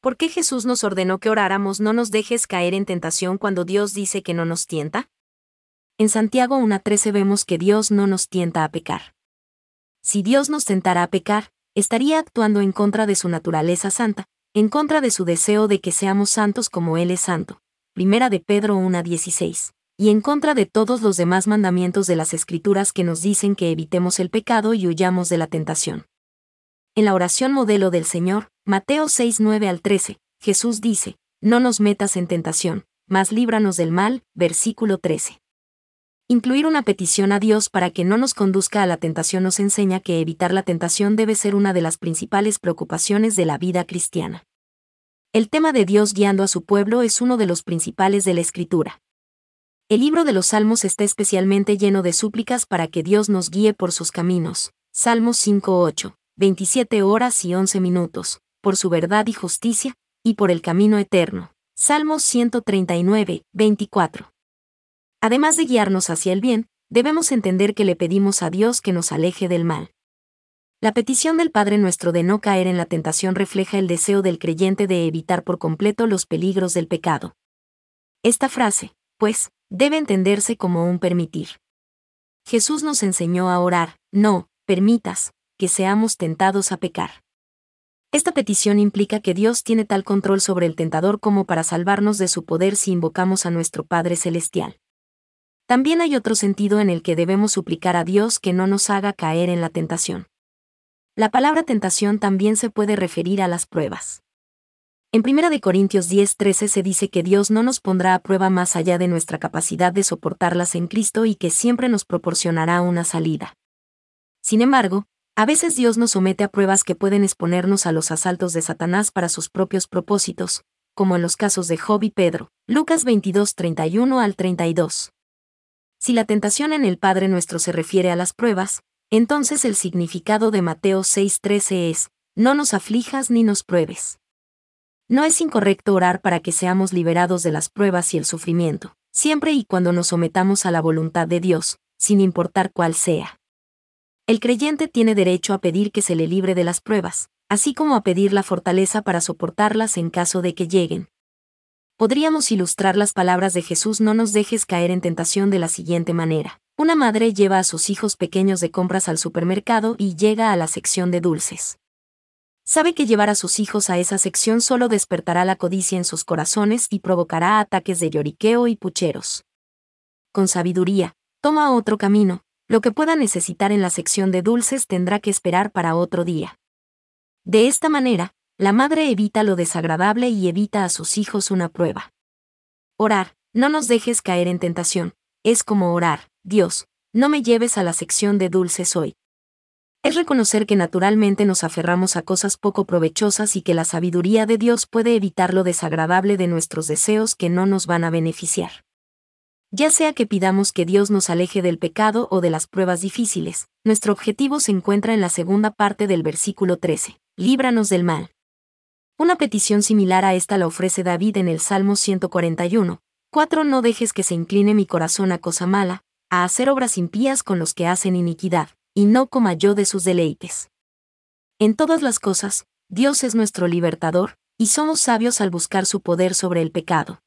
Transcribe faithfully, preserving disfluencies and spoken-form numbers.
¿Por qué Jesús nos ordenó que oráramos no nos dejes caer en tentación cuando Dios dice que no nos tienta? En Santiago uno trece vemos que Dios no nos tienta a pecar. Si Dios nos tentara a pecar, estaría actuando en contra de su naturaleza santa, en contra de su deseo de que seamos santos como Él es santo. Primera de Pedro uno dieciséis. Y en contra de todos los demás mandamientos de las Escrituras que nos dicen que evitemos el pecado y huyamos de la tentación. En la oración modelo del Señor, Mateo seis nueve al trece, Jesús dice, no nos metas en tentación, mas líbranos del mal, versículo trece. Incluir una petición a Dios para que no nos conduzca a la tentación nos enseña que evitar la tentación debe ser una de las principales preocupaciones de la vida cristiana. El tema de Dios guiando a su pueblo es uno de los principales de la Escritura. El libro de los Salmos está especialmente lleno de súplicas para que Dios nos guíe por sus caminos. Salmos cinco ocho. veintisiete horas y once minutos, por su verdad y justicia, y por el camino eterno. Salmos ciento treinta y nueve, veinticuatro. Además de guiarnos hacia el bien, debemos entender que le pedimos a Dios que nos aleje del mal. La petición del Padre Nuestro de no caer en la tentación refleja el deseo del creyente de evitar por completo los peligros del pecado. Esta frase, pues, debe entenderse como un permitir. Jesús nos enseñó a orar, no permitas que seamos tentados a pecar. Esta petición implica que Dios tiene tal control sobre el tentador como para salvarnos de su poder si invocamos a nuestro Padre Celestial. También hay otro sentido en el que debemos suplicar a Dios que no nos haga caer en la tentación. La palabra tentación también se puede referir a las pruebas. En primera de Corintios diez trece se dice que Dios no nos pondrá a prueba más allá de nuestra capacidad de soportarlas en Cristo y que siempre nos proporcionará una salida. Sin embargo, a veces Dios nos somete a pruebas que pueden exponernos a los asaltos de Satanás para sus propios propósitos, como en los casos de Job y Pedro, Lucas veintidós treinta y uno al treinta y dos. Si la tentación en el Padre Nuestro se refiere a las pruebas, entonces el significado de Mateo seis trece es, no nos aflijas ni nos pruebes. No es incorrecto orar para que seamos liberados de las pruebas y el sufrimiento, siempre y cuando nos sometamos a la voluntad de Dios, sin importar cuál sea. El creyente tiene derecho a pedir que se le libre de las pruebas, así como a pedir la fortaleza para soportarlas en caso de que lleguen. Podríamos ilustrar las palabras de Jesús: no nos dejes caer en tentación de la siguiente manera. Una madre lleva a sus hijos pequeños de compras al supermercado y llega a la sección de dulces. Sabe que llevar a sus hijos a esa sección solo despertará la codicia en sus corazones y provocará ataques de lloriqueo y pucheros. Con sabiduría, toma otro camino. Lo que pueda necesitar en la sección de dulces tendrá que esperar para otro día. De esta manera, la madre evita lo desagradable y evita a sus hijos una prueba. Orar, no nos dejes caer en tentación, es como orar, Dios, no me lleves a la sección de dulces hoy. Es reconocer que naturalmente nos aferramos a cosas poco provechosas y que la sabiduría de Dios puede evitar lo desagradable de nuestros deseos que no nos van a beneficiar. Ya sea que pidamos que Dios nos aleje del pecado o de las pruebas difíciles, nuestro objetivo se encuentra en la segunda parte del versículo trece. Líbranos del mal. Una petición similar a esta la ofrece David en el Salmo ciento cuarenta y uno. cuatro No dejes que se incline mi corazón a cosa mala, a hacer obras impías con los que hacen iniquidad, y no coma yo de sus deleites. En todas las cosas, Dios es nuestro libertador, y somos sabios al buscar su poder sobre el pecado.